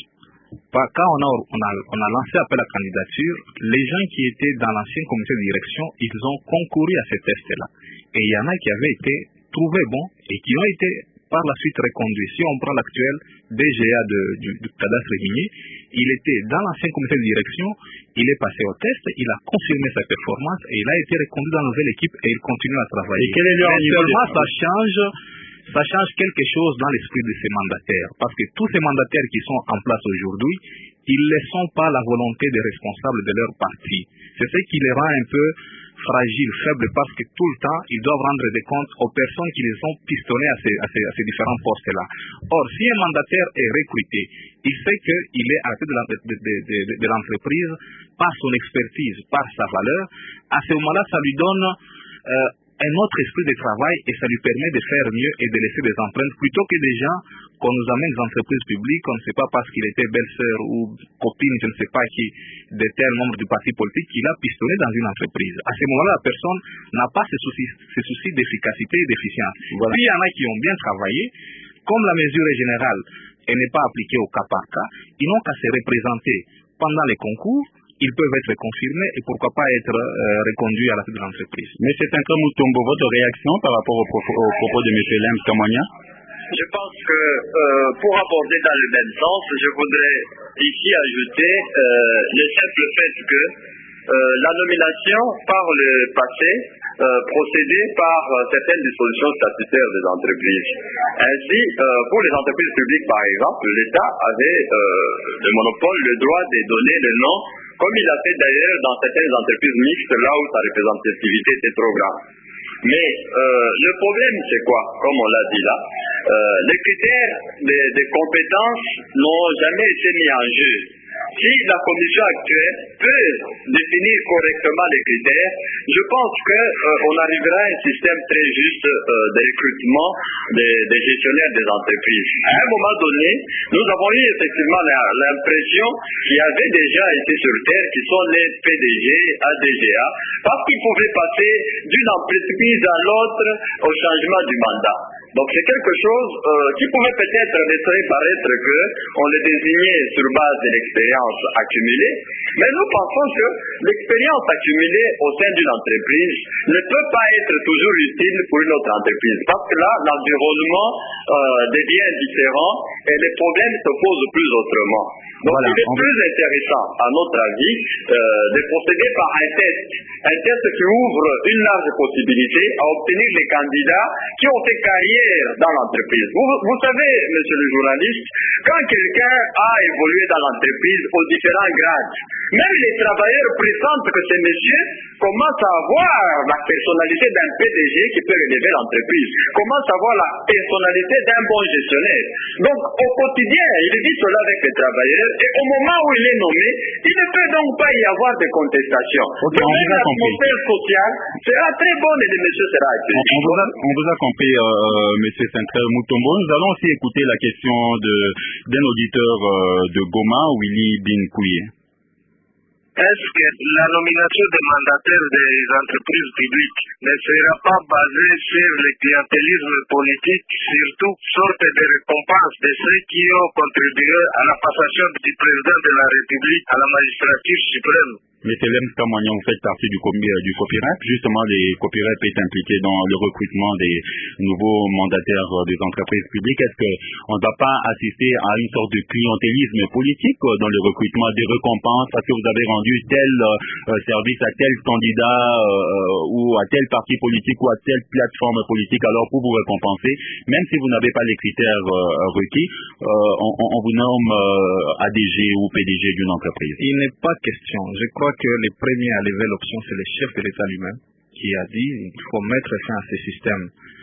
Quand on a, on, a, on a lancé appel à candidature, les gens qui étaient dans l'ancien comité de direction, ils ont concouru à ces tests-là. Et il y en a qui avaient été trouvés bons et qui ont été par la suite reconduits. Si on prend l'actuel D G A de, du, du cadastre minier, il était dans l'ancien comité de direction, il est passé au test, il a confirmé sa performance et il a été reconduit dans la nouvelle équipe et il continue à travailler. Et quel est leur niveau seulement ça change, ça change quelque chose dans l'esprit de ces mandataires. Parce que tous ces mandataires qui sont en place aujourd'hui, ils ne sont pas la volonté des responsables de leur parti. C'est ce qui les rend un peu fragiles, faibles, parce que tout le temps, ils doivent rendre des comptes aux personnes qui les ont pistonnés à ces, à ces, à ces différents postes-là. Or, si un mandataire est recruté, il sait qu'il est à la tête de, de, de, de, de l'entreprise par son expertise, par sa valeur. À ce moment-là, ça lui donne euh, un autre esprit de travail et ça lui permet de faire mieux et de laisser des empreintes plutôt que des gens qu'on nous amène des entreprises publiques, on ne sait pas parce qu'il était belle-sœur ou copine, je ne sais pas qui, de tel membre du parti politique, qu'il a pistonné dans une entreprise. À ce moment-là, la personne n'a pas ce souci, ce souci d'efficacité et d'efficience. Voilà. Puis il y en a qui ont bien travaillé, comme la mesure est générale et n'est pas appliquée au cas par cas, ils n'ont qu'à se représenter pendant les concours. Ils peuvent être confirmés et pourquoi pas être euh, reconduits à la tête de l'entreprise. Mais c'est un cas Moutombo, votre réaction par rapport au, propos, au propos de M. Lems Kamwanya? Je pense que euh, pour aborder dans le même sens, je voudrais ici ajouter euh, le simple fait que euh, la nomination par le passé euh, procédait par euh, certaines dispositions statutaires des entreprises. Ainsi, euh, pour les entreprises publiques par exemple, l'État avait euh, le monopole, le droit de donner le nom, comme il a fait d'ailleurs dans certaines entreprises mixtes, là où sa représentativité était trop grande. Mais euh, le problème, c'est quoi? Comme on l'a dit là, euh, les critères des, des compétences n'ont jamais été mis en jeu. Si la commission actuelle peut définir correctement les critères, je pense qu'on euh, arrivera à un système très juste euh, de recrutement des, des gestionnaires des entreprises. À un moment donné, nous avons eu effectivement l'impression qu'il y avait déjà été sur terre qui sont les P D G, A D G A, parce qu'ils pouvaient passer d'une entreprise à l'autre au changement du mandat. Donc c'est quelque chose euh, qui pouvait peut-être laisser paraître qu'on le désignait sur base de l'expérience accumulée, mais nous pensons que l'expérience accumulée au sein d'une entreprise ne peut pas être toujours utile pour une autre entreprise, parce que là, l'environnement euh, devient différent et les problèmes se posent plus autrement. Donc voilà, il est plus veut... intéressant, à notre avis, euh, de procéder par un test, un test qui ouvre une large possibilité à obtenir les candidats qui ont fait carrière dans l'entreprise. Vous, vous savez, monsieur le journaliste, quand quelqu'un a évolué dans l'entreprise aux différents grades, même les travailleurs pressentent que ces messieurs commencent à avoir la personnalité d'un P D G qui peut relever l'entreprise, commencent à avoir la personnalité d'un bon gestionnaire. Donc, au quotidien, il dit cela avec les travailleurs, et au moment où il est nommé, il ne peut donc pas y avoir de contestation. Okay, donc, même l'atmosphère sociale sera très bonne et le monsieur sera accueilli. On, on, vous a, on vous a compris, euh, monsieur Central Mutombo. Nous allons aussi écouter la question de, d'un auditeur euh, de Goma, Willy Binkouye. Est-ce que la nomination des mandataires des entreprises publiques ne sera pas basée sur le clientélisme politique, surtout sorte de récompense de ceux qui ont contribué à la passation du président de la République à la magistrature suprême? Mais c'est Lems Kamagnon, vous faites partie du, du copyright. Justement, les copyrights est impliqué dans le recrutement des nouveaux mandataires des entreprises publiques. Est-ce qu'on ne va pas assister à une sorte de clientélisme politique dans le recrutement des récompenses parce que vous avez rendu tel euh, service à tel candidat euh, ou à tel parti politique ou à telle plateforme politique, alors pour vous récompenser, même si vous n'avez pas les critères euh, requis, euh, on, on vous nomme euh, A D G ou P D G d'une entreprise. Il n'est pas question. Je crois que les premiers à lever l'option, c'est le chef de l'État lui-même qui a dit qu'il faut mettre fin à ce système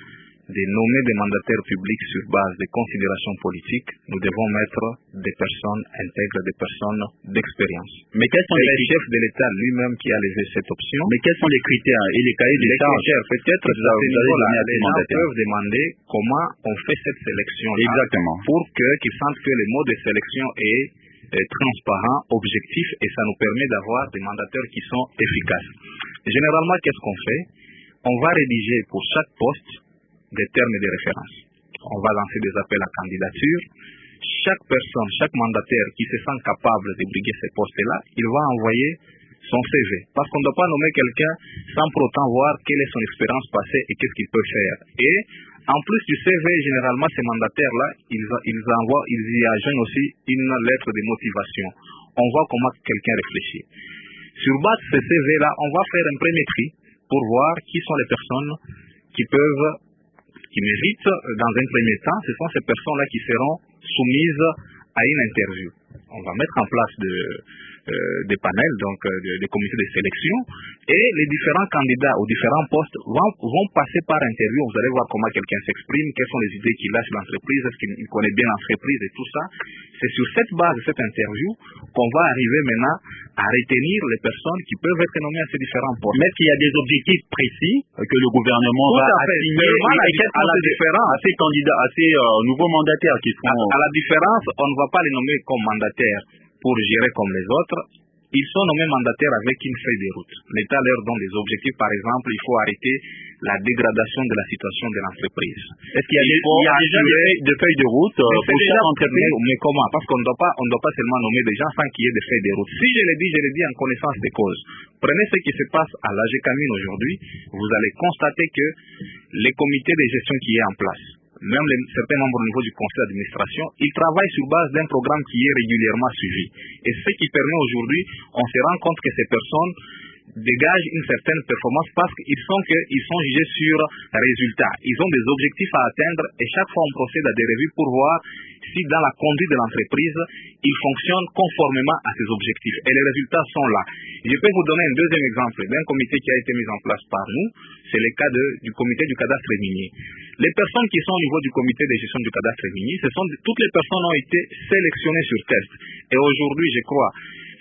de nommer des mandataires publics sur base de considérations politiques. Nous devons mettre des personnes intègres, des personnes d'expérience. Mais quels sont c'est les le chef de l'État lui-même qui a levé cette option. Mais quels sont les critères et les cahiers de charges? Peut-être que à ce niveau-là, les gens peuvent demander comment on fait cette sélection. Exactement. Pour que, qu'ils sentent que le mode de sélection est transparent, objectif, et ça nous permet d'avoir des mandataires qui sont efficaces. Généralement, qu'est-ce qu'on fait? On va rédiger pour chaque poste des termes de référence. On va lancer des appels à candidature. Chaque personne, chaque mandataire qui se sent capable de briguer ces postes-là, il va envoyer son C V. Parce qu'on ne doit pas nommer quelqu'un sans pour autant voir quelle est son expérience passée et qu'est-ce qu'il peut faire. Et en plus du C V, généralement, ces mandataires-là, ils, ils envoient, ils y ajoutent aussi une lettre de motivation. On voit comment quelqu'un réfléchit. Sur base de ce C V-là, on va faire un premier tri pour voir qui sont les personnes qui peuvent, qui méritent, dans un premier temps, ce sont ces personnes-là qui seront soumises à une interview. On va mettre en place de, euh, des panels, donc euh, des, des comités de sélection, et les différents candidats aux différents postes vont, vont passer par interview. Vous allez voir comment quelqu'un s'exprime, quelles sont les idées qu'il a sur l'entreprise, est-ce qu'il connaît bien l'entreprise et tout ça. C'est sur cette base de cette interview qu'on va arriver maintenant à retenir les personnes qui peuvent être nommées à ces différents postes. Mais qu'il y a des objectifs précis que le gouvernement tout va à fait. assigner à, à, la différence, à ces candidats, à ces euh, nouveaux mandataires qui seront... À, à la différence, on ne va pas les nommer comme mandataires pour gérer comme les autres. Ils sont nommés mandataires avec une feuille de route. L'État leur donne des objectifs. Par exemple, il faut arrêter la dégradation de la situation de l'entreprise. Est-ce qu'il y a, des, il y a déjà des, des feuilles de route euh, pour chaque entreprise? Mais, mais comment? Parce qu'on ne doit pas, on ne doit pas seulement nommer des gens sans qu'il y ait des feuilles de route. Si je l'ai dit, je l'ai dit en connaissance des causes. Prenez ce qui se passe à l'A G Camine aujourd'hui. Vous allez constater que les comités de gestion qui est en place, même les, certains membres au niveau du conseil d'administration, ils travaillent sur base d'un programme qui est régulièrement suivi. Et ce qui permet aujourd'hui, on se rend compte que ces personnes dégagent une certaine performance parce qu'ils sont, que, ils sont jugés sur résultats. Ils ont des objectifs à atteindre et chaque fois on procède à des revues pour voir si dans la conduite de l'entreprise, ils fonctionnent conformément à ces objectifs. Et les résultats sont là. Je peux vous donner un deuxième exemple d'un comité qui a été mis en place par nous. C'est le cas de, du comité du cadastre minier. Les personnes qui sont au niveau du comité de gestion du cadastre minier, ce sont toutes les personnes ont été sélectionnées sur test. Et aujourd'hui, je crois,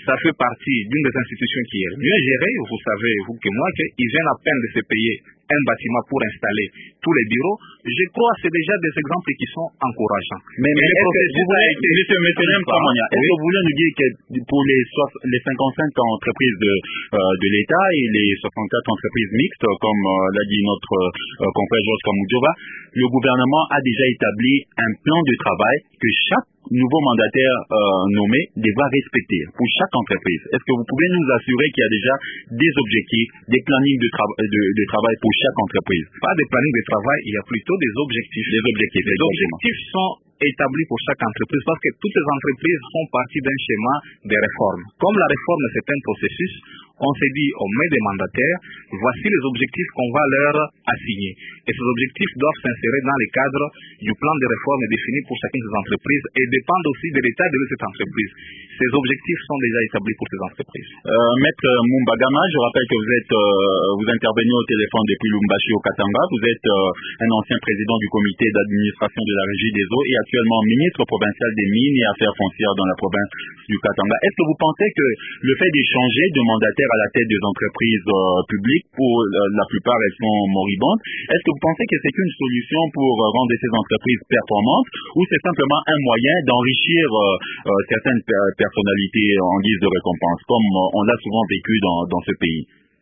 ça fait partie d'une des institutions qui est mieux gérée. Vous savez, vous que moi, qu'ils viennent à peine de se payer un bâtiment pour installer tous les bureaux. Je crois que c'est déjà des exemples qui sont encourageants. Mais, mais est-ce que vous voulez, monsieur, monsieur Mkamania, est-ce que vous voulez nous dire que pour les, les cinquante-cinq entreprises de, euh, de l'État et les soixante-quatre entreprises mixtes, comme euh, l'a dit notre euh, confrère Georges Kamudjova, le gouvernement a déjà établi un plan de travail que chaque nouveau mandataire euh, nommé devra respecter pour chaque entreprise? Est-ce que vous pouvez nous assurer qu'il y a déjà des objectifs, des plannings de, tra de, de travail pour chaque entreprise? Pas des plannings de travail, il y a plutôt des objectifs. Des objectifs. Les objectifs sont établis pour chaque entreprise parce que toutes les entreprises font partie d'un schéma de réforme. Comme la réforme c'est un processus, on s'est dit, on met des mandataires, voici les objectifs qu'on va leur assigner. Et ces objectifs doivent s'insérer dans le cadre du plan de réforme défini pour chacune des entreprises et dépendent aussi de l'état de cette entreprise. Ces objectifs sont déjà établis pour ces entreprises. Euh, Maître Mumbagama, je rappelle que vous êtes, euh, vous intervenez au téléphone depuis Lumbashi au Katanga. Vous êtes euh, un ancien président du comité d'administration de la Régie des eaux et actuellement ministre provincial des mines et affaires foncières dans la province du Katanga. Est-ce que vous pensez que le fait d'échanger de mandataires à la tête des entreprises euh, publiques, pour euh, la plupart elles sont moribondes, est-ce que vous pensez que c'est une solution pour euh, rendre ces entreprises performantes ou c'est simplement un moyen d'enrichir euh, euh, certaines per personnalités en guise de récompense, comme euh, on l'a souvent vécu dans, dans ce pays?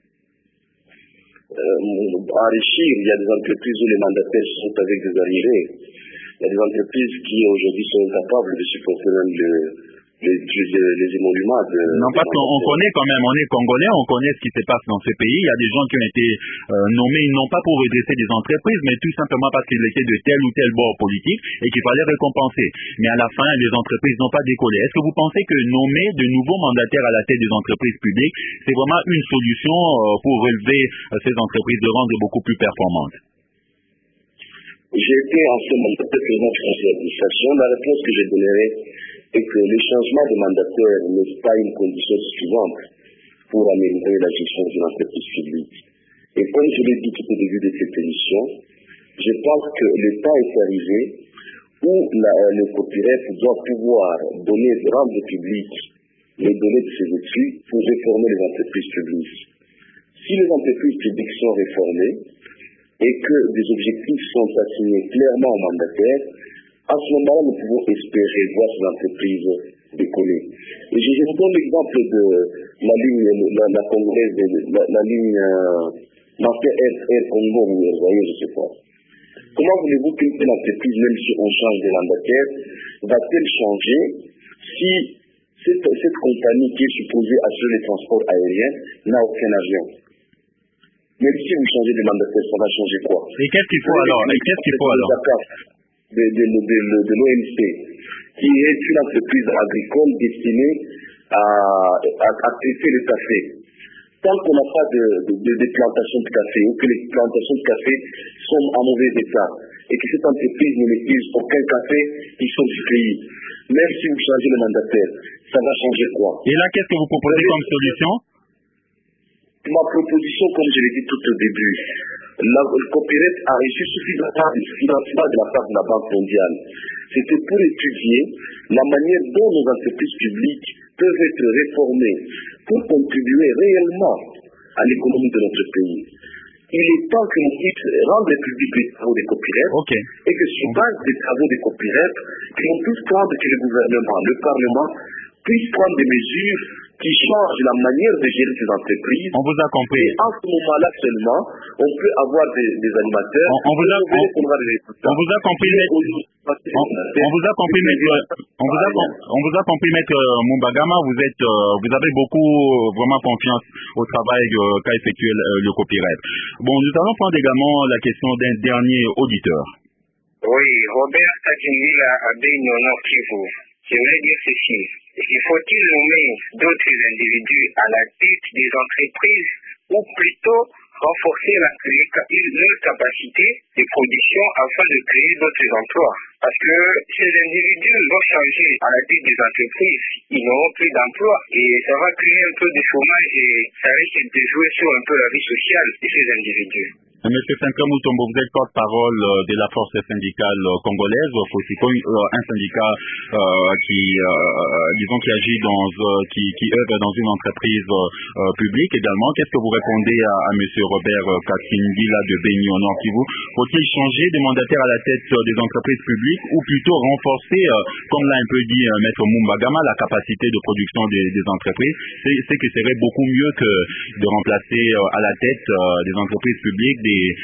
euh, Enrichir, il y a des entreprises où les mandataires sont avec des arriérés. Il y a des entreprises qui aujourd'hui sont incapables de supporter même le Les, les, les émoluments de... Non, parce qu'on connaît quand même, on est congolais, on connaît ce qui se passe dans ce pays. Il y a des gens qui ont été euh, nommés, non pas pour redresser des entreprises, mais tout simplement parce qu'ils étaient de tel ou tel bord politique et qu'il fallait récompenser. Mais à la fin, les entreprises n'ont pas décollé. Est-ce que vous pensez que nommer de nouveaux mandataires à la tête des entreprises publiques, c'est vraiment une solution euh, pour relever euh, ces entreprises, de rendre beaucoup plus performantes? J'ai été ancien mandataire président du conseil d'administration. La réponse que je donnerai est que le changement de mandataire n'est pas une condition suffisante pour améliorer la gestion d'une entreprise publique. Et comme je l'ai dit tout au début de cette émission, je pense que le temps est arrivé où la, le copyright doit pouvoir donner, rendre public les données de ses études pour réformer les entreprises publiques. Si les entreprises publiques sont réformées et que des objectifs sont assignés clairement aux mandataires, à ce moment-là, nous pouvons espérer voir ces entreprises décoller. Et je, je vous donne l'exemple de la ligne, la, la congolaise, la, la ligne euh, Master Air, Air Congo, vous voyez, je ne sais pas. Comment voulez-vous qu'une entreprise, même si on change de mandataire, va-t-elle changer si cette, cette compagnie qui est supposée assurer les transports aériens n'a aucun avion? Même si vous changez de mandataire, ça va changer quoi? Et qu'est-ce qu'il faut alors? Et qu'est-ce qu'il faut alors? De, de, de, de, de l'O M C, qui est une entreprise agricole destinée à, à, à traiter le café. Tant qu'on n'a pas de, de, de, de plantations de café, ou que les plantations de café sont en mauvais état, et que cette entreprise ne maîtrise aucun café qui sort du pays, même si vous changez le mandataire, ça va changer quoi? Et là, qu'est-ce que vous proposez comme solution? Ma proposition, comme je l'ai dit tout au début, la, le copyright a reçu suffisamment de financement de la part de la Banque mondiale. C'était pour étudier la manière dont nos entreprises publiques peuvent être réformées pour contribuer réellement à l'économie de notre pays. Il est temps que nous puissions rendre publics les travaux des copyrights okay. et que sur base des travaux des copyrights, que l'on puisse prendre, que le gouvernement, le Parlement, puisse prendre des mesures qui changent la manière de gérer ces entreprises. On vous a compris. Et en ce moment-là seulement, on peut avoir des, des animateurs. On, on, vous a, on, on vous a compris, maître. On, on vous a compris, maître. On vous a, on vous a compris, maître Mumbagama. Vous êtes, vous avez beaucoup vraiment confiance au travail qu'a effectué le copyright. Bon, nous allons prendre également la question d'un dernier auditeur. Oui, Robert Takingila Abeynono Kivu. J'aimerais dire ceci. Il faut-il nommer d'autres individus à la tête des entreprises ou plutôt renforcer la, leur capacité de production afin de créer d'autres emplois? Parce que ces individus vont changer à la tête des entreprises, ils n'auront plus d'emploi et ça va créer un peu de chômage et ça risque de jouer sur un peu la vie sociale de ces individus. Monsieur Sankara Mutombo, vous êtes porte-parole de la force syndicale congolaise, Fosiko, un syndicat euh, qui, euh, disons, qui agit dans, euh, qui, qui œuvre dans une entreprise euh, publique également. Qu'est-ce que vous répondez à, à Monsieur Robert Kassingila de Beni au Nord Kivu? Faut-il changer des mandataires à la tête des entreprises publiques ou plutôt renforcer, euh, comme l'a un peu dit euh, Maître Mumbagama, la capacité de production des, des entreprises? C'est que ce serait beaucoup mieux que de remplacer euh, à la tête euh, des entreprises publiques des Des,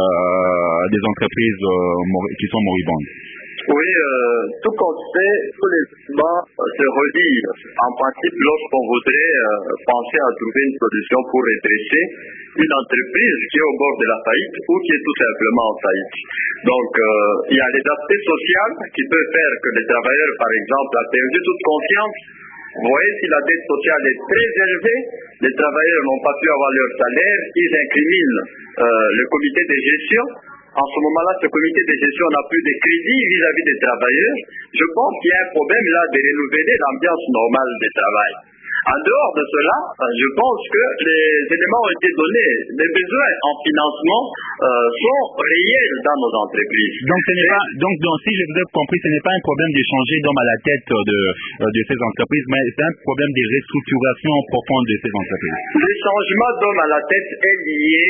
euh, des entreprises euh, qui sont moribondes. Oui, euh, tout compte fait, tous les débats se relient. En principe, lorsqu'on voudrait euh, penser à trouver une solution pour redresser une entreprise qui est au bord de la faillite ou qui est tout simplement en faillite. Donc, euh, il y a les aspects sociaux qui peuvent faire que les travailleurs, par exemple, ont perdu toute confiance. Vous voyez, si la dette sociale est très élevée, les travailleurs n'ont pas pu avoir leur salaire, ils incriminent euh, le comité de gestion. En ce moment-là, ce comité de gestion n'a plus de crédit vis-à-vis des travailleurs. Je pense qu'il y a un problème là de renouveler l'ambiance normale du travail. En dehors de cela, je pense que les éléments ont été donnés. Les besoins en financement euh, sont réels dans nos entreprises. Donc, ce n'est pas, donc, donc, si je vous ai compris, ce n'est pas un problème de changer d'homme à la tête de, de ces entreprises, mais c'est un problème de restructuration profonde de ces entreprises. Le changement d'homme à la tête est lié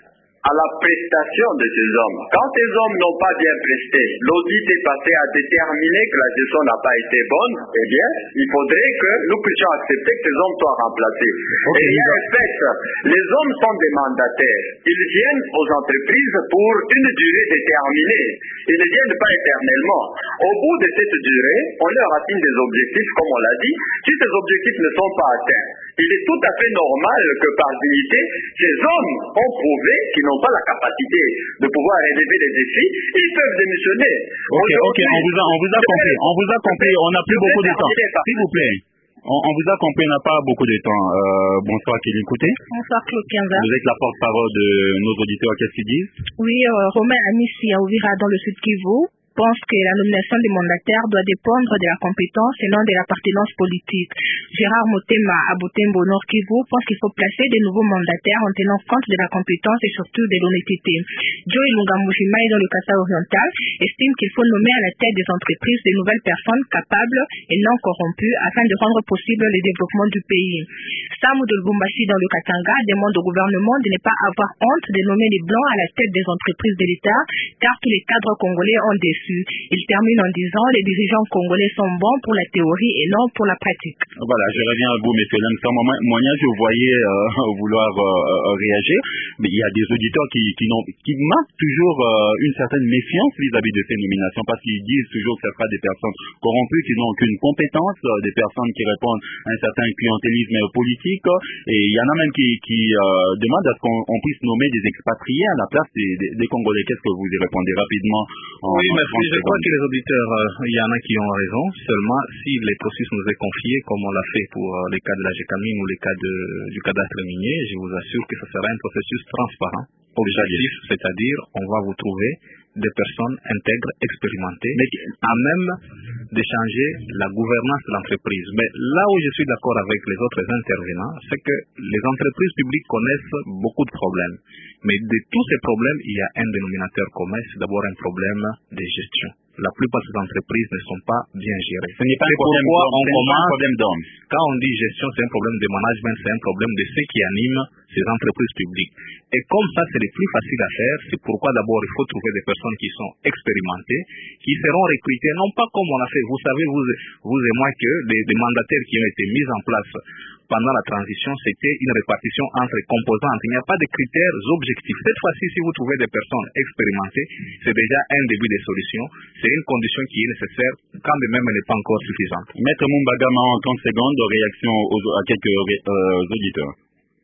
à la prestation de ces hommes. Quand ces hommes n'ont pas bien presté, l'audit est passé à déterminer que la gestion n'a pas été bonne, eh bien, il faudrait que nous puissions accepter que ces hommes soient remplacés. Okay. Et il y a un fait, les hommes sont des mandataires. Ils viennent aux entreprises pour une durée déterminée. Ils ne viennent pas éternellement. Au bout de cette durée, on leur assigne des objectifs, comme on l'a dit. Si ces objectifs ne sont pas atteints, il est tout à fait normal que par dignité, ces hommes ont prouvé qu'ils n'ont pas la capacité de pouvoir relever les défis, ils peuvent démissionner. Ok, ok, on vous a, on vous a compris, on vous a compris, on n'a plus beaucoup de temps. S'il vous plaît. On, on vous a compris, on n'a pas beaucoup de temps. Euh, bonsoir, qui l'écoutez. Bonsoir, Claude Kianza. Vous êtes la porte-parole de nos auditeurs, qu'est-ce qu'ils disent? Oui, euh, Romain Amissi à Ouvira dans le Sud Kivu pense que la nomination des mandataires doit dépendre de la compétence et non de l'appartenance politique. Gérard Motema à Butembo Nord Kivu pense qu'il faut placer de nouveaux mandataires en tenant compte de la compétence et surtout de l'honnêteté. Joey Lungamujimai dans le Kassai oriental estime qu'il faut nommer à la tête des entreprises de nouvelles personnes capables et non corrompues afin de rendre possible le développement du pays. Samu de Lubumbashi dans le Katanga demande au gouvernement de ne pas avoir honte de nommer les blancs à la tête des entreprises de l'État car tous les cadres congolais ont déçu. Il termine en disant les dirigeants congolais sont bons pour la théorie et non pour la pratique. Voilà, je reviens à vous, messieurs. Dans mon témoignage, vous voyez euh, vouloir euh, réagir, mais il y a des auditeurs qui, qui, qui marquent toujours euh, une certaine méfiance vis-à-vis de ces nominations parce qu'ils disent toujours que ce sera des personnes corrompues qui n'ont aucune compétence, euh, des personnes qui répondent à un certain clientélisme politique. Et il y en a même qui, qui euh, demandent à ce qu'on puisse nommer des expatriés à la place des, des, des Congolais. Qu'est-ce que vous y répondez rapidement? En, oui, en merci. Je crois que les auditeurs, euh, il y en a qui ont raison. Seulement, si les processus nous est confiés, comme on l'a fait pour euh, les cas de la Gécamine ou les cas de, du cadastre minier, je vous assure que ce sera un processus transparent, objectif, c'est-à-dire on va vous trouver des personnes intègres, expérimentées, mais à même de changer la gouvernance de l'entreprise. Mais là où je suis d'accord avec les autres intervenants, c'est que les entreprises publiques connaissent beaucoup de problèmes. Mais de tous ces problèmes, il y a un dénominateur commun, c'est d'abord un problème de gestion. La plupart de ces entreprises ne sont pas bien gérées. Ce n'est pas un problème pourquoi on commence, problème d'homme. Quand on dit gestion, c'est un problème de management, c'est un problème de ceux qui animent ces entreprises publiques. Et comme ça, c'est le plus facile à faire, c'est pourquoi d'abord il faut trouver des personnes qui sont expérimentées, qui seront recrutées, non pas comme on a fait, vous savez, vous, vous et moi, que des, des mandataires qui ont été mis en place pendant la transition, c'était une répartition entre composantes. Il n'y a pas de critères objectifs. Cette fois-ci, si vous trouvez des personnes expérimentées, c'est déjà un début de solution. C'est une condition qui est nécessaire, quand même elle n'est pas encore suffisante. Maître Mumbagama, en trente secondes, réaction aux, à quelques euh, auditeurs.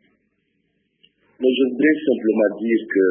Mais je voudrais simplement dire que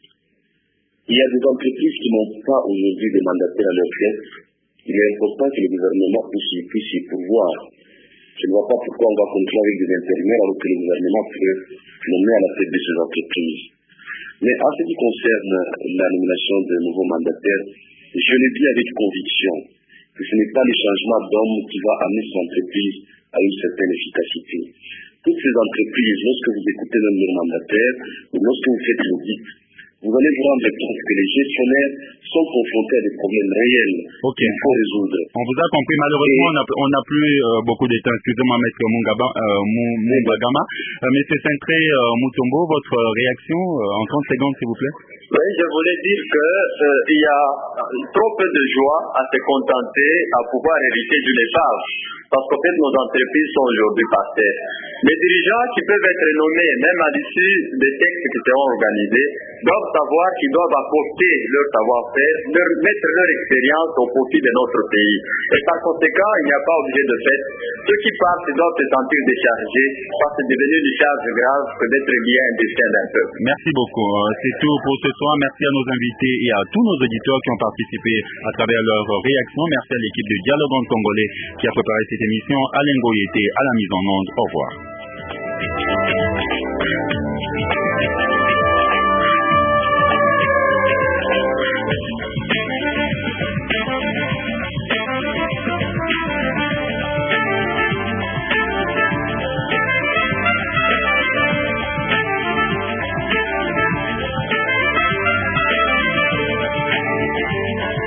il y a des entreprises qui n'ont pas aujourd'hui des mandataires à leur tête. Il est important que le gouvernement puisse, puisse y pouvoir. Je ne vois pas pourquoi on va continuer avec des intérimaires alors que le gouvernement peut nommer à la tête de ces entreprises. Mais en ce qui concerne la nomination de nouveaux mandataires, je le dis avec conviction que ce n'est pas le changement d'homme qui va amener ces entreprises à une certaine efficacité. Toutes ces entreprises, lorsque vous écoutez même leurs mandataires, ou lorsque vous faites l'audit, vous allez vous rendre compte que les gestionnaires sont confrontés à des problèmes réels okay. qu'il faut résoudre. On vous a compris, malheureusement, Et... on n'a plus euh, beaucoup de temps. Excusez-moi, Maître Mungaba, euh, Mungagama. Euh, Monsieur Centré euh, Mutombo, votre réaction euh, en trente secondes, s'il vous plaît. Oui, je voulais dire qu'il euh, y a trop peu de joie à se contenter à pouvoir hériter d'une épave. Parce qu'en fait, nos entreprises sont aujourd'hui par terre. Les dirigeants qui peuvent être nommés, même à l'issue des textes qui seront organisés, doivent savoir qu'ils doivent apporter leur savoir-faire, leur, mettre leur expérience au profit de notre pays. Et par conséquent, il n'y a pas obligé de fait. Ceux qui partent doivent se sentir déchargés, parce que c'est devenu une charge grave que d'être lié à un destin d'un peuple. Merci beaucoup. C'est tout pour ce soir. Merci à nos invités et à tous nos auditeurs qui ont participé à travers leurs réactions. Merci à l'équipe de Dialogue en Congolais qui a préparé cette émission. Alain Goyete à la mise en onde. Au revoir.